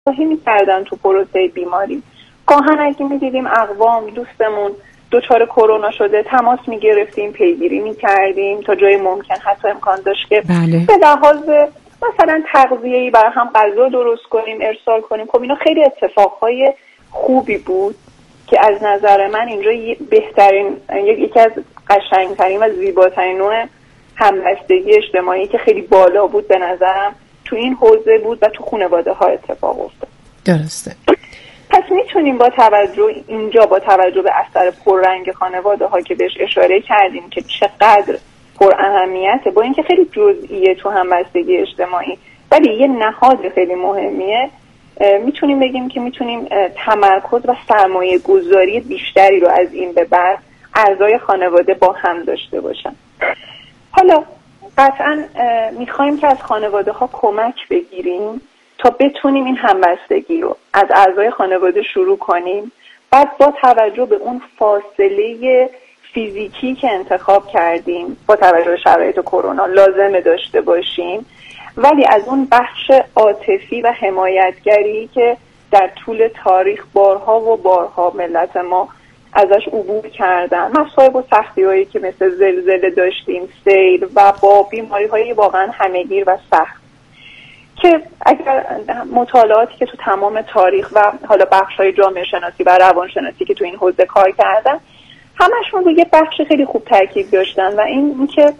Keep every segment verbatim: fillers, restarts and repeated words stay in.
راهی می‌کردن تو پروسه بیماری. گاهن اگه می‌دیدیم اقوام دوستمون دچار کرونا شده تماس می‌گرفتیم، پیگیری می‌کردیم تا جای ممکن، حتی امکان داشت که بله. به لحاظ مثلا تغذیه‌ای برای هم غذا درست کنیم، ارسال کنیم. خب اینا خیلی اتفاقهای خوبی بود که از نظر من اینجا بهترین، یکی از قشنگترین و زیباترین نوع همبستگی اجتماعی که خیلی بالا بود به نظرم تو این حوزه بود و تو خانواده ها اتفاق افتاد. درسته. پس میتونیم با توجه اینجا با توجه به اثر پررنگ خانواده ها که بهش اشاره کردیم که چقدر پر اهمیته، با اینکه خیلی جزئیه تو همبستگی اجتماعی ولی یه نهاد خیلی مهمیه، میتونیم بگیم که میتونیم تمرکز و سرمایه گذاری بیشتری رو از این به بعد اعضای خانواده با هم داشته باشن. حالا قطعا میخوایم که از خانواده ها کمک بگیریم تا بتونیم این همبستگی رو از اعضای خانواده شروع کنیم، بعد با توجه به اون فاصله فیزیکی که انتخاب کردیم با توجه به شرایط کرونا لازمه داشته باشیم، ولی از اون بخش عاطفی و حمایتگری که در طول تاریخ بارها و بارها ملت ما ازش عبور کردن، مصائب و سختی‌هایی که مثل زلزله داشتیم، سیل و با بیماری‌های واقعا همه‌گیر و سخت که اگر مطالعاتی که تو تمام تاریخ و حالا بخش‌های جامعه شناسی و روانشناسی که تو این حوزه کار کردن همشون روی یه بخش خیلی خوب تاکید داشتن و این اینکه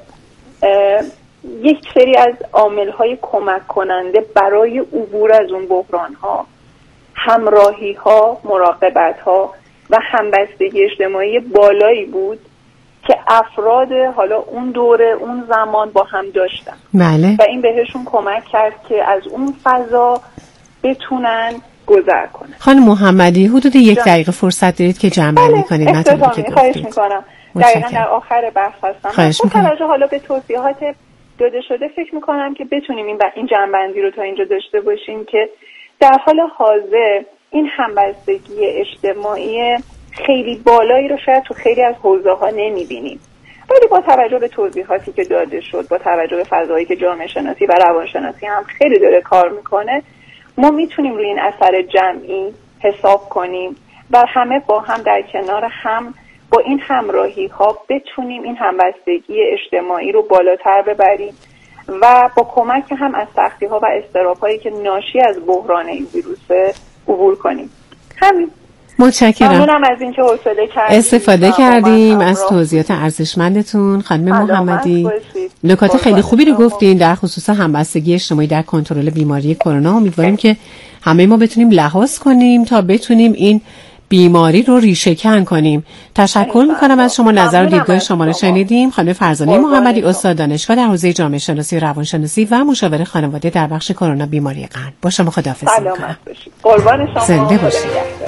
یک سری از عامل‌های کمک کننده برای عبور از اون بحران‌ها، همراهی‌ها، مراقبت‌ها و همبستگی اجتماعی بالایی بود که افراد حالا اون دوره اون زمان با هم داشتن. بله. و این بهشون کمک کرد که از اون فضا بتونن گذر کنن. خانم محمدی حدود یک دقیقه فرصت دارید که جمع می‌کنید مطلبی که گفتید. خواهش می‌کنم. دقیقاً در آخر بحث هستم. با توجه حالا به توضیحات داده شده فکر می‌کنم که بتونیم این این جمع‌بندی رو تا اینجا داشته باشیم که در حال حاضر این همبستگی اجتماعی خیلی بالایی رو شاید تو خیلی از حوزه‌ها نمی‌بینیم، ولی با توجه به توضیحاتی که داده شد، با توجه به فضایی که جامعه شناسی و روانشناسی هم خیلی داره کار میکنه، ما میتونیم روی این اثر جمعی حساب کنیم و همه با هم در کنار هم با این همراهی ها بتونیم این همبستگی اجتماعی رو بالاتر ببریم و با کمک هم از سختی ها و اضطراب هایی که ناشی از بحران این ویروسه عبور کنیم. همین. متشکرم. ممنونم از اینکه حوصله کردیم. استفاده کردیم از توضیحات ارزشمندتون. خانم محمدی نکات خیلی خوبی رو گفتین در خصوص همبستگی اجتماعی در کنترل بیماری کرونا. امیدواریم که همه ما بتونیم لحاظ کنیم تا بتونیم این بیماری رو ریشه‌کن کنیم. تشکر میکنم از شما. نظر و دیدگاه شما رو شنیدیم. خانم فرزانه محمدی، استاد دانشگاه در حوزه جامعه شناسی و روانشناسی و مشاور خانواده در بخش کرونا بیماری قند. با شما خداحافظی میکنم. قربان شما. زنده باشید.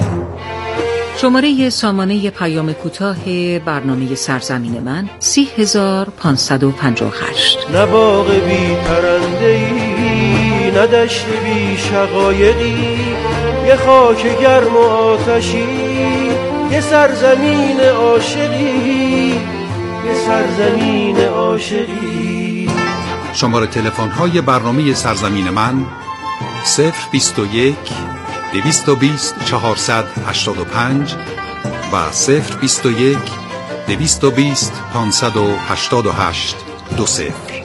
شماره سامانه پیام کوتاه برنامه سرزمین من سی هزار پانصد و پنجاه و هشت. نه باغ بی پرنده‌ای، نه دشت بی شقایقی، یه خاک گرم و آتشی، یه سرزمین عاشقی، یه سرزمین عاشقی. شماره تلفن های برنامه سرزمین من صفر بیست و یک دویست و بیست چهارصد هشتاد و پنج و صفر بیست و یک دویست و بیست پانصد و هشتاد و هشت دو صفر.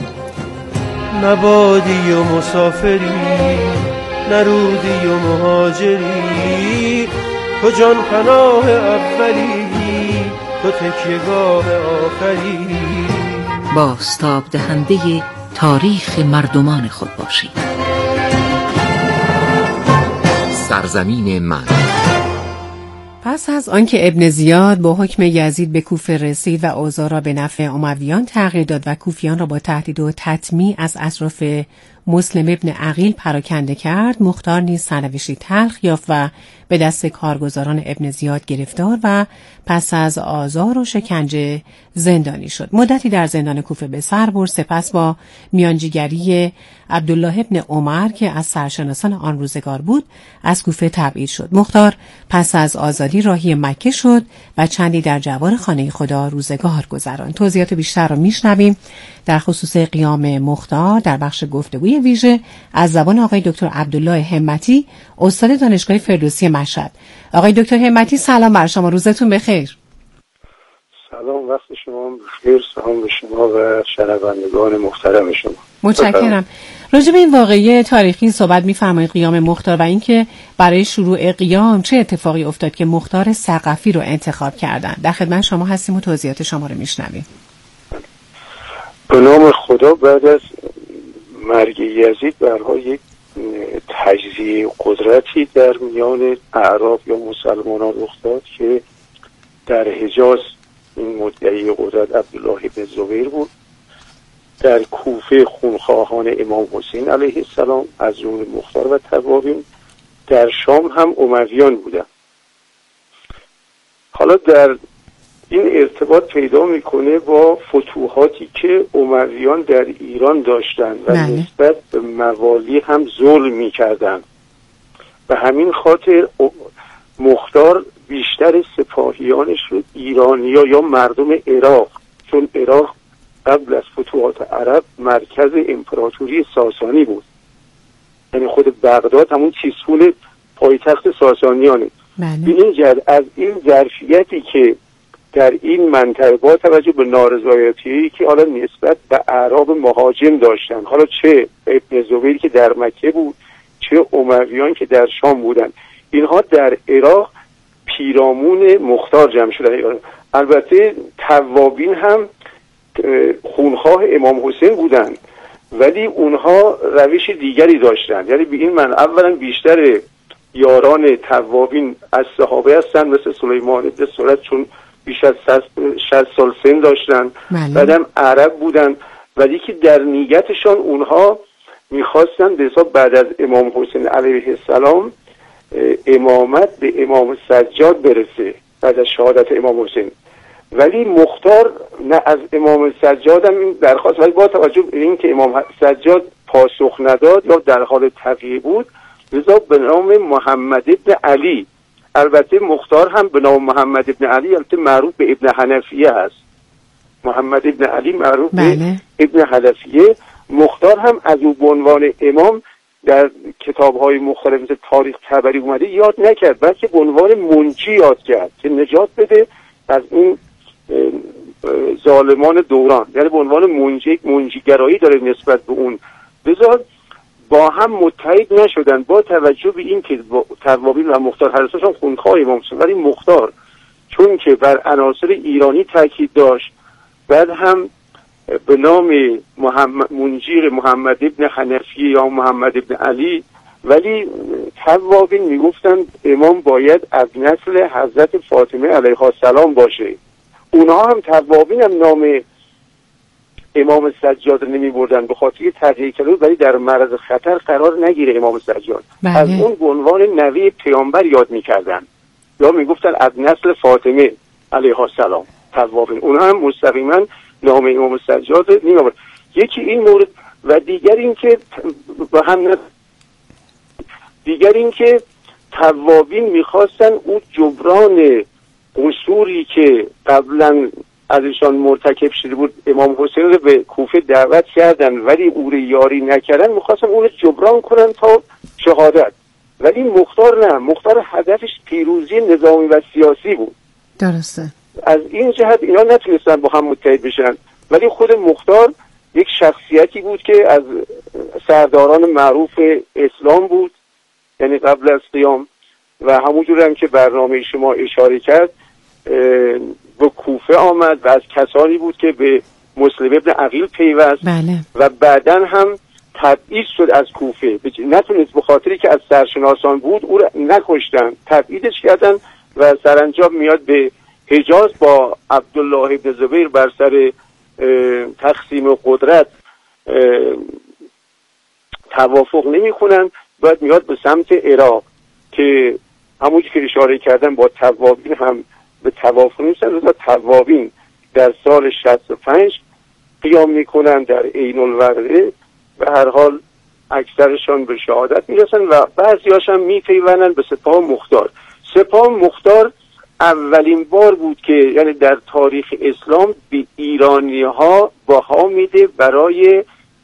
نبادی و مسافری، نرودی و مهاجری، تو جان پناه اولی، تو تکیهگاه آخری. بازتاب دهنده تاریخ مردمان خود باشید. سرزمین من. پس از آنکه ابن زیاد با حکم یزید به کوفه رسید و اوضاع را به نفع امویان تغییر داد و کوفیان را با تهدید و تطمیع از اطراف مسلم ابن عقیل پراکنده کرد، مختار نیز سرنوشتی تلخ یافت و به دست کارگزاران ابن زیاد گرفتار و پس از آزار و شکنجه زندانی شد. مدتی در زندان کوفه به سر برد، سپس با میانجیگری عبدالله ابن عمر که از سرشناسان آن روزگار بود از کوفه تبعید شد. مختار پس از آزادی راهی مکه شد و چندی در جوار خانه خدا روزگار گذراند. توضیحات بیشتر را میشنویم در خصوص قیام مختار در بخش گفتگوی ترجمه ویژه از زبان آقای دکتر عبدالله همتی، استاد دانشگاه فردوسی مشهد. آقای دکتر همتی سلام بر شما، روزتون بخیر. سلام، وقت شما بخیر، سلام به شما و شنوندگان محترم شما. متشکرم. راجع به این واقعه تاریخی صحبت می‌فرمایید، قیام مختار، و اینکه برای شروع قیام چه اتفاقی افتاد که مختار ثقفی رو انتخاب کردن. در خدمت شما هستیم و توضیحات شما رو میشنویم. به نام خدا، بعد از مرگ یزید برها یک تجزیه قدرتی در میان اعراب یا مسلمانان رخ داد که در حجاز این مدعی قدرت عبدالله بن زبیر بود، در کوفه خونخواهان امام حسین علیه السلام از جمله مختار و توابین، در شام هم امویان بودن. حالا در این ارتباط پیدا میکنه با فتوحاتی که امویان در ایران داشتن و بله. نسبت به موالی هم ظلم میکردن و همین خاطر مختار بیشتر سپاهیانش رو ایرانیا یا مردم عراق، چون عراق قبل از فتوحات عرب مرکز امپراتوری ساسانی بود، یعنی خود بغداد همون تیسفون پایتخت ساسانیانه. بله. این جد از این ظرفیتی که در این منطقه با توجه به نارضایتی که حالا نسبت به اعراب مهاجم داشتن، حالا چه ابن زبیر که در مکه بود چه امویان که در شام بودن، اینها در عراق پیرامون مختار جمع شدن. البته توابین هم خونخواه امام حسین بودن، ولی اونها روش دیگری داشتن. یعنی به این من اولا بیشتر یاران توابین از صحابه هستن، مثل سلیمان بن سرد، چون بیش از شصت سال سن داشتن. بعدم عرب بودن، ولی که در نیتشان اونها میخواستن به حساب بعد از امام حسین علیه السلام امامت به امام سجاد برسه بعد از شهادت امام حسین. ولی مختار نه از امام سجاد هم این درخواست، ولی با توجه به این که امام سجاد پاسخ نداد یا در حال تقیه بود، لذا به نام محمد ابن علی، البته مختار هم به نام محمد ابن علی، البته معروف به ابن حنفیه هست، محمد ابن علی معروف بله. به ابن حنفیه. مختار هم از او به عنوان امام در کتاب‌های مختلف مثل تاریخ طبری اومده یاد نکرد، بلکه به عنوان منجی یاد کرد که نجات بده از این ظالمان دوران، یعنی به عنوان منجی منجیگرایی داره نسبت به اون. لذا با هم متحد نشدن با توجه به این که توابین و مختار هر دوشون خونخواه امام حسین، ولی مختار چون که بر عناصر ایرانی تاکید داشت، بعد هم به نام محمد منجیر محمد ابن حنفیه یا محمد ابن علی، ولی توابین میگفتن امام باید از نسل حضرت فاطمه علیها السلام باشه. اونها هم توابین هم نام امام سجاد نمی بردن به خاطر تغییر کلمه، ولی در معرض خطر قرار نگیره امام سجاد. بله. از اون به عنوان نوی پیامبر یاد میکردن یا میگفتن از نسل فاطمه علیها السلام توابین. اونها هم مستقیما نام امام سجاد نمی بردن. یکی این مورد و دیگر این که با هم دیگر این که توابین میخواستن اون جبران قصوری که قبلا ازشان مرتکب شده بود، امام حسین رو به کوفه دعوت کردن ولی او رو یاری نکردن، میخواستن اون رو جبران کنن تا شهادت. ولی مختار نه، مختار هدفش پیروزی نظامی و سیاسی بود. درسته. از این جهت اینا نتونستن با هم متحد بشن، ولی خود مختار یک شخصیتی بود که از سرداران معروف اسلام بود، یعنی قبل از قیام، و همونجور هم که برنامه شما اشاره کرد به کوفه آمد و از کسانی بود که به مسلم ابن عقیل پیوست. بله. و بعدن هم تبعید شد از کوفه، نتونست به خاطری که از سرشناسان بود او را نکشتن، تبعیدش کردن و سرانجام میاد به حجاز با عبدالله ابن زبیر بر سر تقسیم قدرت توافق نمی کنن، بعد میاد به سمت عراق که همونجور که اشاره کردن با توابین هم به توافق نیستن. لذا توابین در سال شصت و پنج قیام میکنن در عین الورده و هر حال اکثرشان به شهادت میرسن و بعضیاش هم میپیونن به سپاه مختار. سپاه مختار اولین بار بود که یعنی در تاریخ اسلام به ایرانی ها بها میده برای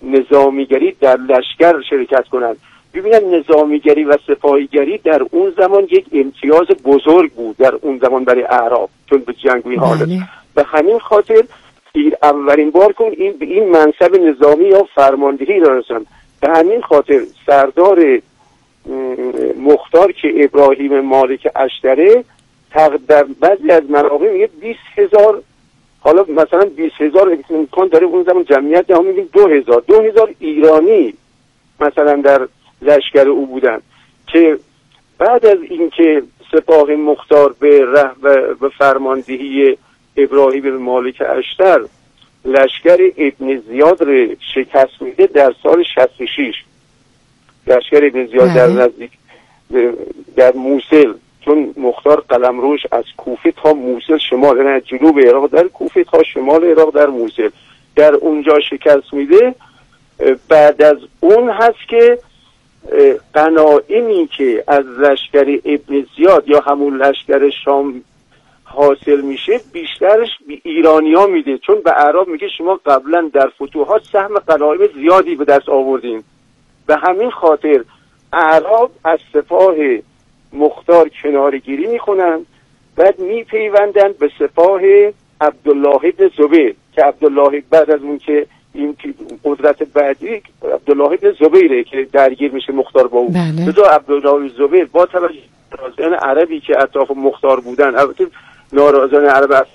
نظامیگری در لشکر شرکت کنند. ببینن نظامیگری و سپاهیگری در اون زمان یک امتیاز بزرگ بود در اون زمان برای اعراب، چون به جنگوی حالت. به همین خاطر اولین بار کن این به این منصب نظامی یا فرماندهی رسیدن. به همین خاطر سردار مختار که ابراهیم مالک اشتره در بعضی از مراقع میگه بیست هزار، حالا مثلا بیست هزار امکان داره اون زمان جمعیت هم میگه دو هزار دو هزار ایرانی مثلا در لشکر او بودن، که بعد از اینکه سپاه مختار به ره و فرماندهی ابراهیم مالک اشتر لشکر ابن زیاد رو شکست میده در سال شصت و شش، لشکر ابن زیاد در نزدیک در موصل، چون مختار قلمروش از کوفه تا موصل شمال، یعنی از جنوب عراق در کوفه تا شمال عراق در موصل در اونجا شکست میده. بعد از اون هست که غنایمی که از لشکر ابن زیاد یا همون لشکر شام حاصل میشه بیشترش به ایرانی ها میده، چون به اعراب میگه شما قبلا در فتوحات سهم غنایم زیادی به دست آوردین. به همین خاطر اعراب از سپاه مختار کنارگیری میکنن، بعد میپیوندن به سپاه عبدالله ابن زبیر که عبدالله بعد از اون که این قدرت بعدی عبدالله ابن زبیره که درگیر میشه مختار با اون. بذار عبدالله زبیر با توجه ناراضیان عربی که اطراف مختار بودن، البته ناراضیان عرب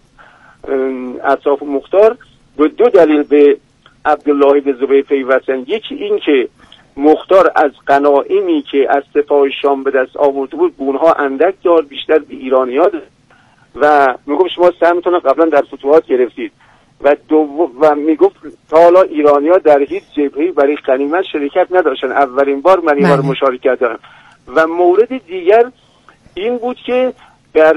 اطراف مختار به دو دلیل به عبدالله ابن زبیر پیوستن. یکی این که مختار از غنایمی که از سپاه شام به دست آورده بود اونها اندک دار، بیشتر به ایرانی‌ها و میگفت شما سهمتون قبلا در فتوحات گرفتید و دو و میگفت تا حالا ایرانی‌ها در هیچ جبهه‌ای برای غنیمت شرکت نداشتن، اولین بار من این بار مشارکت دارم. و مورد دیگر این بود که در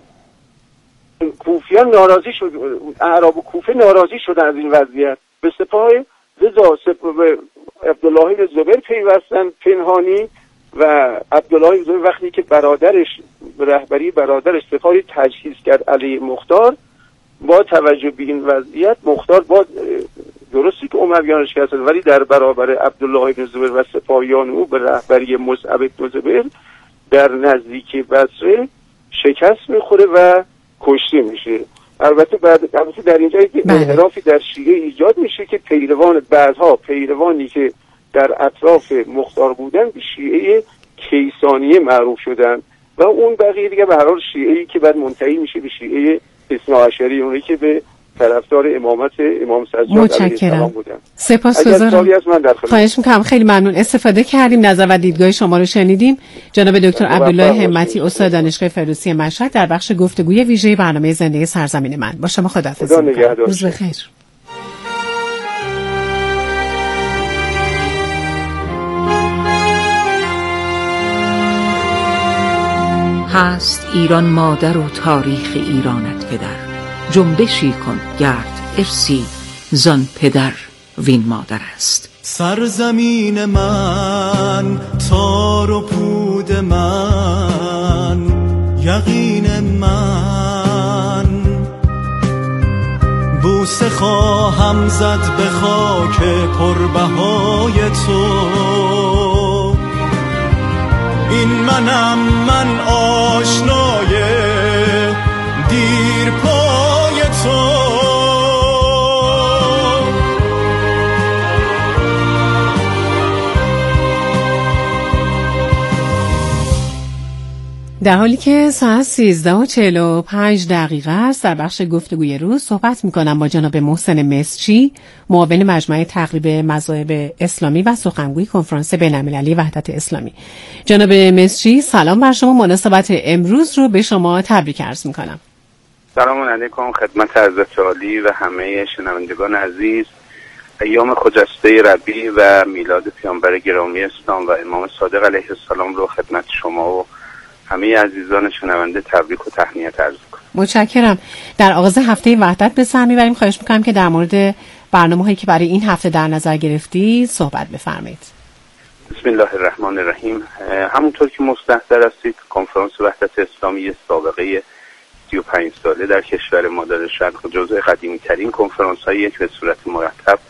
کوفیان ناراضی شد، اعراب کوفه ناراضی شدن از این وضعیت، به سپاه رضا به عبدالله بن زبیر پیوستن پنهانی و عبدالله بن زبیر وقتی که برادرش رهبری برادرش سپاهی تجهیز کرد علی مختار، با توجه به این وضعیت مختار با درستی که امویانش شکست ولی در برابر عبدالله بن زبیر و سپاهیان او به رهبری مصعب بن زبیر در نزدیکی بصره شکست میخوره و کشته میشه. البته بعد البته در اینجا یک انحرافی در شیعه ایجاد میشه که پیروان بعدها پیروانی که در اطراف مختار بودن به شیعه کیسانیه معروف شدن و اون بقیه دیگه به هر حال شیعه‌ای که بعد منتهی میشه به شیعه اثناعشری، اونایی که به طرفدار امامت امام سجاد علیه السلام بودن. سپاسگزارم. خواهش میکنم، خیلی ممنون، استفاده کردیم، نظر و دیدگاه شما رو شنیدیم. جناب دکتر عبدالله همتی، استاد دانشگاه فردوسی مشهد، در بخش گفتگوی ویژه برنامه زندگی سرزمین من. با شما خداحافظی میکنم. روز بخیر. هست ایران مادر و تاریخ ایرانت پدر، جنبشی کن گرد ارسی زان پدر وین مادر است. سرزمین من، تار و پود من، یقین من، بوسه خواهم زد به خاک پربهای تو. این منم من آشنای دیر پای تو. در حالی که ساعت سیزده و چهل و پنج دقیقه است، در بخش گفتگوی روز صحبت میکنم با جناب محسن مسچی، معاون مجمع تقریب مذاهب اسلامی و سخنگوی کنفرانس بین‌المللی وحدت اسلامی. جناب مسچی، سلام بر شما، مناسبت امروز رو به شما تبریک عرض میکنم. سلام علیکم خدمت حضرت عالی و همه شنوندگان عزیز. ایام خجسته ربیع و میلاد پیامبر گرامی اسلام و امام صادق علیه السلام رو خدمت شما و همه عزیزان شنونده تبریک و تهنیت عرض می‌کنم. متشکرم. در آغاز هفته وحدت به سر می‌بریم. خواهش می‌کنم که در مورد برنامه‌هایی که برای این هفته در نظر گرفتید صحبت بفرمایید. بسم الله الرحمن الرحیم. همونطور که مستحضر هستید کنفرانس وحدت اسلامی سابقه سی و پنج ساله در کشور مادر شرق جزو قدیمی‌ترین کنفرانس‌های که به صورت مرتب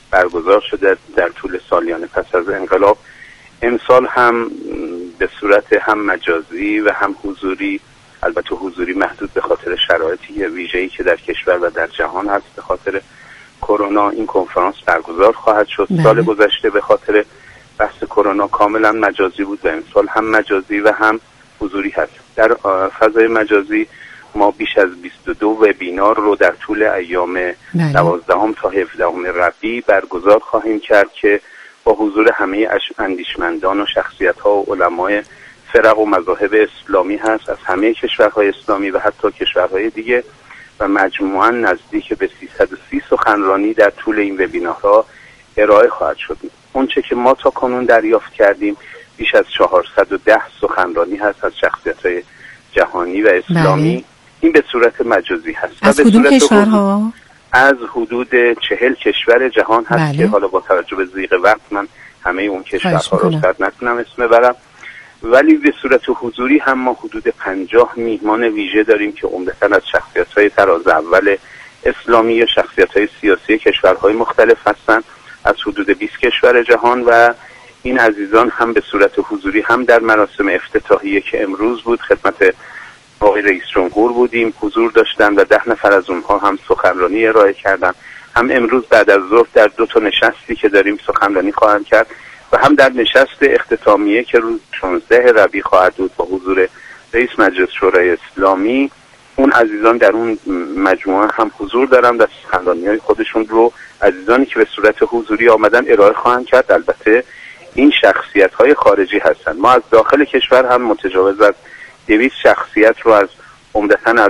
برگزار شده در طول سالیان پس از انقلاب. امسال هم به صورت هم مجازی و هم حضوری، البته حضوری محدود به خاطر شرایطی ویژه‌ای که در کشور و در جهان هست به خاطر کرونا، این کنفرانس برگزار خواهد شد. بله. سال گذشته به خاطر بحث کرونا کاملا مجازی بود و امسال هم مجازی و هم حضوری هست. در فضای مجازی ما بیش از بیست و دو وبینار رو در طول ایام دوازدهم تا هفدهم ربیع برگزار خواهیم کرد که با حضور همه اندیشمندان و شخصیت‌ها و علمای فرق و مذاهب اسلامی هست از همه کشورهای اسلامی و حتی کشورهای دیگه و مجموعاً نزدیک به سیصد و سی سخنرانی در طول این وبینارها ارائه خواهد شد. اونچه که ما تا کنون دریافت کردیم بیش از چهارصد و ده سخنرانی هست از شخصیت‌های جهانی و اسلامی. بله. این به صورت مجازی هست. از کدوم کشورها؟ از حدود چهل کشور جهان هست. بله. که حالا با توجه به ضیق وقت من همه اون کشورها رو شاید نتونم اسم ببرم، ولی به صورت حضوری هم ما حدود پنجاه میهمان ویژه داریم که عمدتاً از شخصیت‌های تراز اول اسلامی یا شخصیت‌های سیاسی کشورهای مختلف هستند از حدود بیست کشور جهان و این عزیزان هم به صورت حضوری هم در مراسم افتتاحیه که امروز بود خدمت آقای رئیس جمهور بودیم حضور داشتن و ده نفر از اونها هم سخنرانی ارائه کردن، هم امروز بعد از ظهر در دو تا نشستی که داریم سخنرانی خواهند کرد و هم در نشست اختتامیه که روز شانزده ربیع خواهد بود با حضور رئیس مجلس شورای اسلامی. اون عزیزان در اون مجموعه هم حضور دارن و سخنرانی‌های خودشون رو عزیزانی که به صورت حضوری آمدن ارائه خواهند کرد. البته این شخصیت‌های خارجی هستند. ما از داخل کشور هم متجاوز از دویست شخصیت رو از عمدتاً از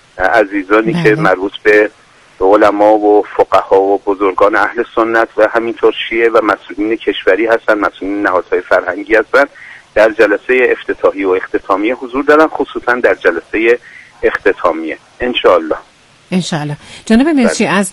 عزیزانی بله. که مربوط به علما و فقها و بزرگان اهل سنت و همینطور شیعه و مسئولین کشوری هستن، مسئولین نهادهای فرهنگی هستن، در جلسه افتتاحی و اختتامیه حضور دارن، خصوصا در جلسه اختتامیه انشاءالله. انشاءالله. جناب مرچی از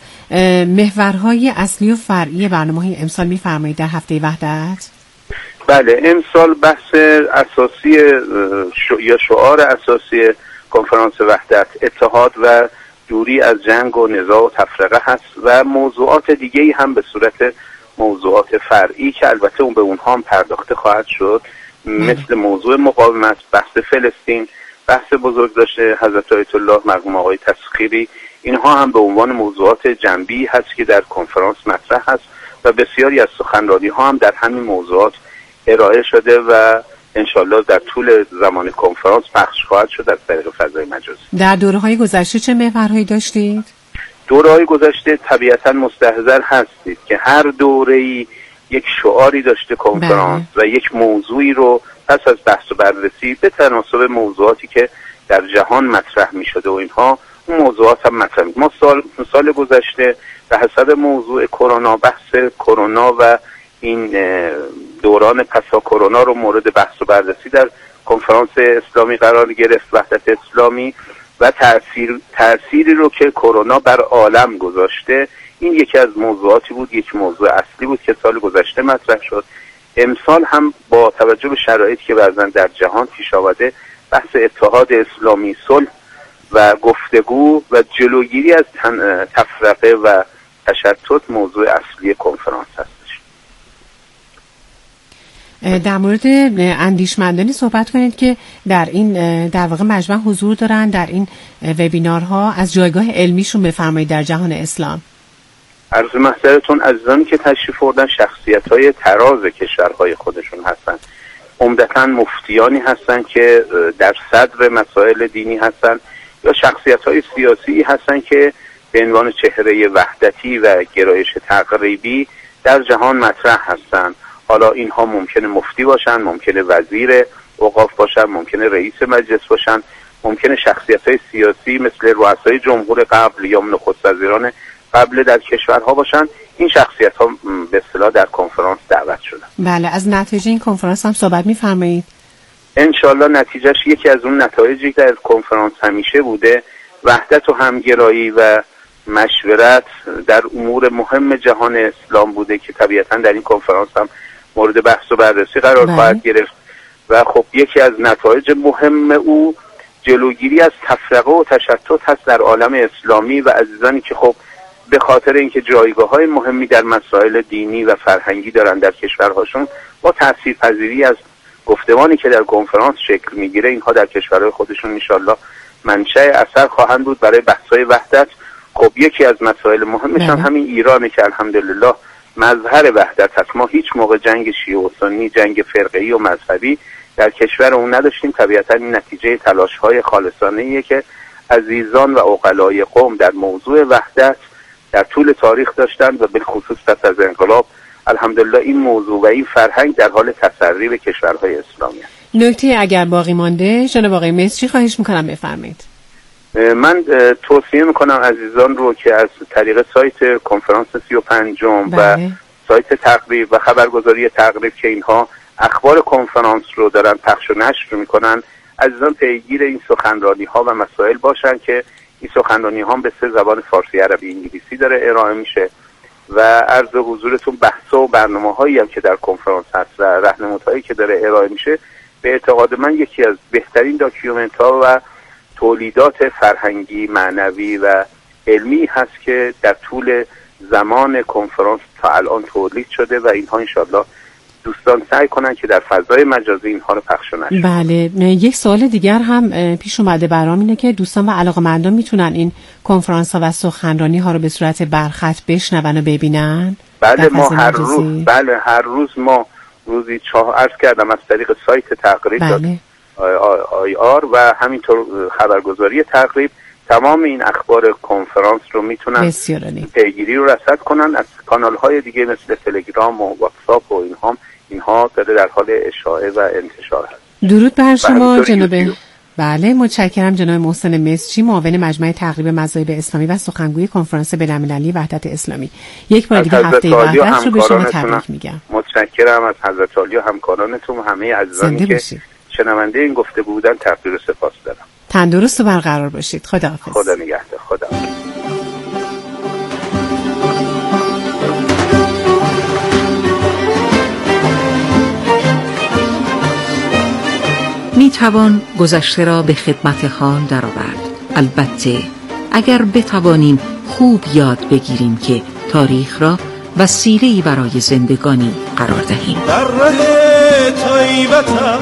محورهای اصلی و فرعی برنامه‌های امسال می‌فرمایید در هفته وحدت؟ بله، امسال بحث اساسی شو یا شعار اساسی کنفرانس وحدت اتحاد و دوری از جنگ و نزاع و تفرقه هست و موضوعات دیگه‌ای هم به صورت موضوعات فرعی که البته اون به اونها هم پرداخته خواهد شد مثل موضوع مقاومت، بحث فلسطین، بحث بزرگ داشته حضرت آیت الله مرحوم آقای تسخیری، اینها هم به عنوان موضوعات جنبی هست که در کنفرانس مطرح هست و بسیاری از سخنرانی ها هم در همین موضوعات ارائه شده و انشالله در طول زمان کنفرانس پخش خواهد شد از طریق فضای مجازی. در دوره‌های گذشته چه محورهایی داشتید؟ دوره‌های گذشته طبیعتاً مستحضر هستید که هر دوره‌ای یک شعاری داشته کنفرانس و یک موضوعی رو پس از بحث و بررسی به تناسب موضوعاتی که در جهان مطرح می‌شده و اینها اون موضوعات هم مطرح می. ما سال سال گذشته به حسب موضوع کرونا، بحث کرونا و این دوران پسا کرونا رو مورد بحث و بررسی در کنفرانس اسلامی قرار گرفت، وحدت اسلامی و تأثیر تأثیری رو که کرونا بر عالم گذاشته. این یکی از موضوعاتی بود، یک موضوع اصلی بود که سال گذشته مطرح شد. امسال هم با توجه به شرایطی که بعضن در جهان پیش آمده بحث اتحاد اسلامی، صلح و گفتگو و جلوگیری از تفرقه و تشتت موضوع اصلی کنفرانس هستش. در مورد اندیشمندانی صحبت کنید که در این در واقع مجمع حضور دارن در این وبینارها، از جایگاه علمیشون بفرمایید در جهان اسلام. عرض محضرتون عزیزانی که تشریف آوردن شخصیت‌های تراز کشورهای خودشون هستن، عمدتاً مفتیانی هستن که در صدر مسائل دینی هستن یا شخصیت‌های سیاسی هستن که به عنوان چهره وحدتی و گرایش تقریبی در جهان مطرح هستن. حالا اینها ممکنه مفتی باشن، ممکنه وزیر اوقاف باشن، ممکنه رئیس مجلس باشن، ممکنه شخصیت‌های سیاسی مثل رؤسای جمهور قبل یا نخست وزیران قبل در کشورها باشن. این شخصیت‌ها به اصطلاح در کنفرانس دعوت شدن. بله، از نتیجه این کنفرانس هم صحبت می‌فرمایید؟ انشالله نتیجهش یکی از اون نتایجی که در کنفرانس همیشه بوده وحدت و همگرایی و مشورت در امور مهم جهان اسلام بوده که طبیعتاً در این کنفرانس هم مورد بحث و بررسی قرار بله. خواهد گرفت و خب یکی از نتایج مهم او جلوگیری از تفرقه و تشتت هست در عالم اسلامی و عزیزانی که خب به خاطر اینکه جایگاه‌های مهمی در مسائل دینی و فرهنگی دارن در کشورهاشون، با تاثیرپذیری از گفتمانی که در کنفرانس شکل میگیره اینها در کشورهای خودشون انشالله منشأ اثر خواهند بود برای بحث‌های وحدت. خب یکی از مسائل مهمش هم همین ایرانه که الحمدلله مظهر وحدت هست. ما هیچ موقع جنگ شیعه و سنی، جنگ فرقه‌ای و مذهبی در کشور اون نداشتیم. طبیعتاً این نتیجه تلاش‌های خالصانه‌ایه که عزیزان و عقلای قوم در موضوع وحدت در طول تاریخ داشتن و بالخصوص پس از انقلاب الحمدلله این موضوع و این فرهنگ در حال تسری به کشورهای اسلامی است. نکته اگر باقی مانده جناب آقای مصری خواهش میکنم بفرمایید. من توصیه میکنم عزیزان رو که از طریق سایت کنفرانس سی و پنجم و سایت تقریب و خبرگزاری تقریب که اینها اخبار کنفرانس رو دارن پخش و نشر میکنن، عزیزان پیگیر این سخنرانی ها و مسائل باشن که این سخنرانی ها به سه زبان فارسی، عربی، انگلیسی داره ارائه میشه و عرض حضورتون بحث و برنامه هایی هم که در کنفرانس هست و راهنمودهایی که داره ارائه میشه به اعتقاد من یکی از بهترین داکیومنت ها و تولیدات فرهنگی، معنوی و علمی هست که در طول زمان کنفرانس تا الان تولید شده و اینها انشالله دوستان سعی کنن که در فضای مجازی اینها رو پخش نشه. بله، یک سوال دیگر هم پیش اومده برام اینه که دوستان و علاقه‌مندان میتونن این کنفرانس ها و سخنرانی ها رو به صورت برخط بشنون و ببینن؟ بله ما هر روز بله هر روز ما روزی چهار عرض کردم از طریق سایت تقریب بله. آی آر و همینطور خبرگزاری تقریب تمام این اخبار کنفرانس رو میتونن پیگیری رو رصد کنن. از کانال های دیگه مثل تلگرام و واتساپ و اینها اینها داره در حال اشاعه و انتشار هست. درود بر شما جناب. بله متشکرم جناب محسن مصری، معاون مجمع تقریب مذاهب اسلامی و سخنگوی کنفرانس بین‌المللی وحدت اسلامی. یک بار دیگه هفته وحدت رو به شما تبریک میگم. متشکرم از حضرت عالی و همکارانتون و همه عزیزانی که شنونده این گفته بودن. تقدیر و سپاس دارم. تندرست و برقرار باشید. خداحافظ. خدا نگهدار. خدا. می توان گذشته را به خدمت خان درآورد، البته اگر بتوانیم خوب یاد بگیریم که تاریخ را وسیله‌ای برای زندگانی قرار دهیم. در ره طیبتم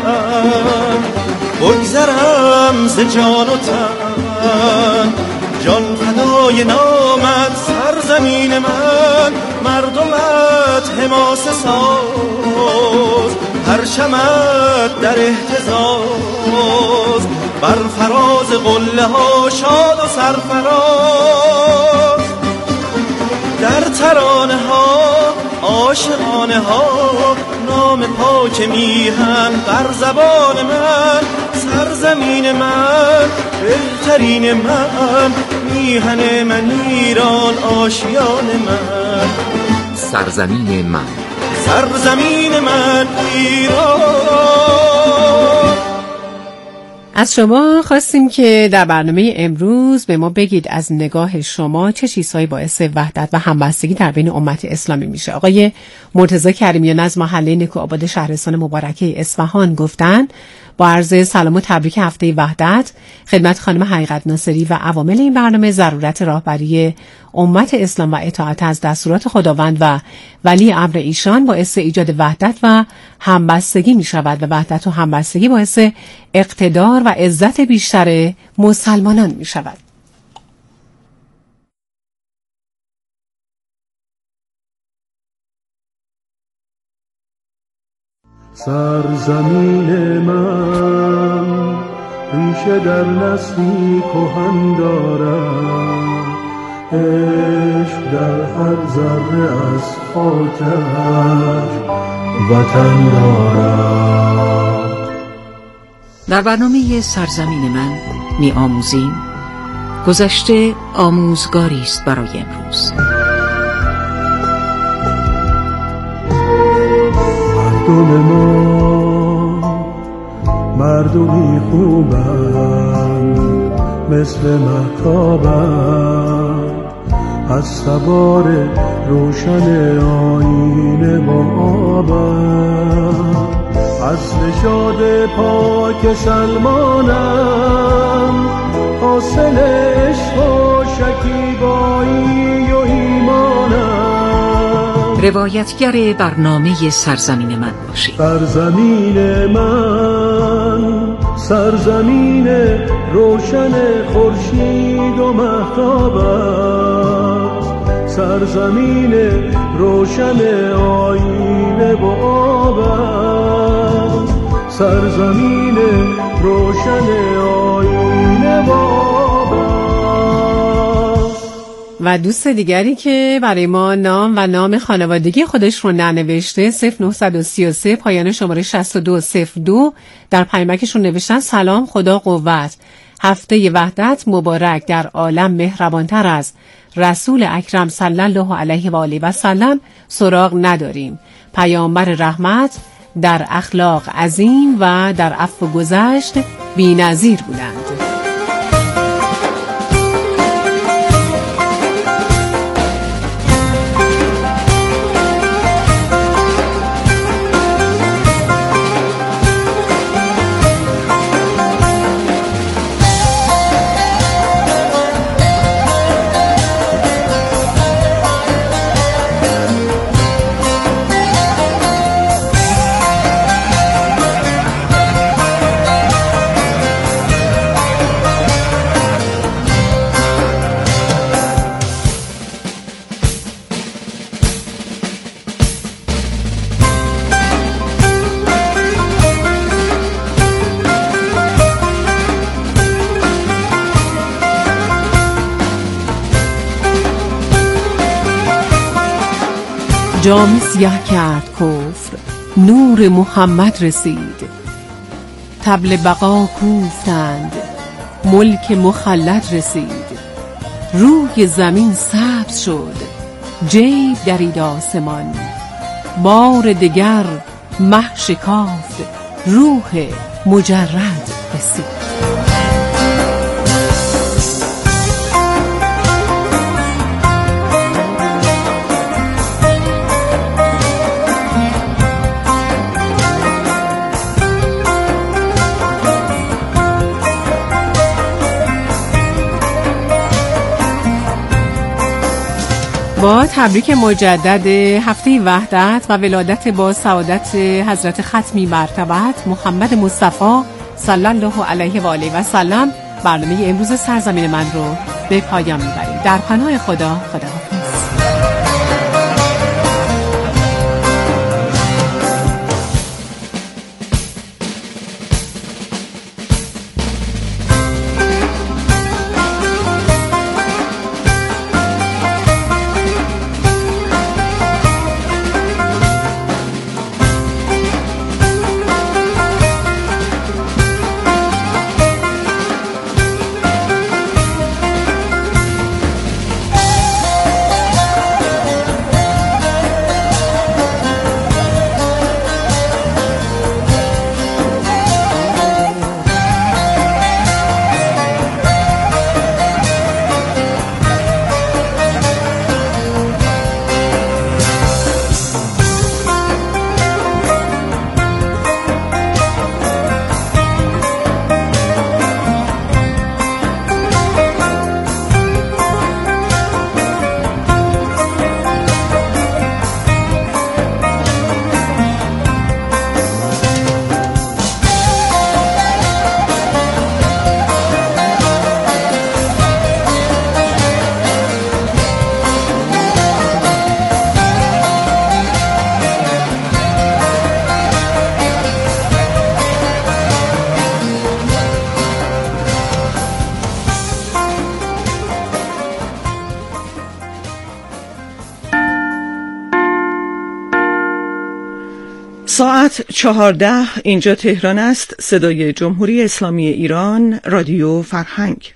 بگذرم ز جان و تن، جان فدای نامت سرزمین من، مردمت حماسه ساز، پرچمت در اهتزاز، بر فراز قله ها شاد و سرفراز، در ترانه ها عاشقانه ها نام پاک میهن بر زبان من، سرزمین من بهترین من، میهن من ایران آشیان من، سرزمین من، سرزمین من ایران. از شما خواستیم که در برنامه امروز به ما بگید از نگاه شما چه چیزهایی باعث وحدت و همبستگی در بین امت اسلامی میشه. آقای مرتضی کریمیان از محله نکوآباد شهرستان مبارکه اصفهان گفتن با عرض سلام و تبریک هفته وحدت خدمت خانم حقیقت ناصری و عوامل این برنامه، ضرورت راهبری امت اسلام و اطاعت از دستورات خداوند و ولی امر ایشان باعث ایجاد وحدت و همبستگی می شود و وحدت و همبستگی باعث اقتدار و عزت بیشتر مسلمانان می شود. سرزمین من ریشه در نسلی کهن دارد، عشق در هر ذره از خاکش وطن دارد. در برنامه سرزمین من می آموزیم گذشته آموزگاری است برای امروز. مردم ما مردمی خوبند، مثل مهتابند، از سوار روشن آیین با آبند، از نشاد پاک سلمانند، حاصل عشق و شکیبایی و ایمانم. روایتگر برنامه سرزمین من باشید. سرزمین من سرزمین روشن خورشید و مهتاب است، سرزمین روشن آینه و آب است، سرزمین روشن آینه و آب است. و دوست دیگری که برای ما نام و نام خانوادگی خودش رو ننوشته، صفر نه سه سه پایان شماره شصت و دو صفر دو در پیامکشون نوشتن سلام، خدا قوت، هفته وحدت مبارک، در عالم مهربانتر از رسول اکرم صلی الله علیه و آله و سلم سراغ نداریم. پیامبر رحمت در اخلاق عظیم و در عفو گذشت بی‌نظیر بودند. جام سیاه کرد کفر، نور محمد رسید، طبل بقا کوفتند، ملک مخلد رسید، روی زمین سبز شد، جیب درید آسمان، بار دگر مه شکافت، روح مجرد رسید. با تبریک مجدد هفته وحدت و ولادت با سعادت حضرت ختمی مرتبت محمد مصطفی صلی الله علیه و آله و سلم، برنامه امروز سرزمین من رو به پایان میبریم. در پناه خدا، خداحافظ. ساعت چهارده، اینجا تهران است. صدای جمهوری اسلامی ایران، رادیو فرهنگ.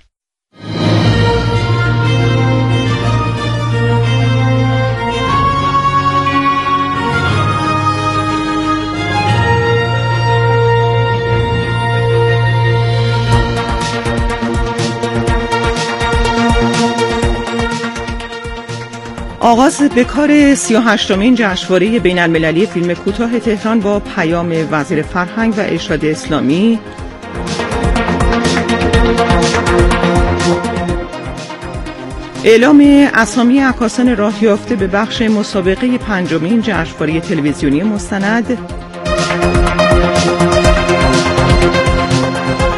آغاز به کار سی و هشتمین جشنواره بین المللی فیلم کوتاه تهران با پیام وزیر فرهنگ و ارشاد اسلامی. اعلام اسامی عکاسان راه یافته به بخش مسابقه پنجمین جشنواره تلویزیونی مستند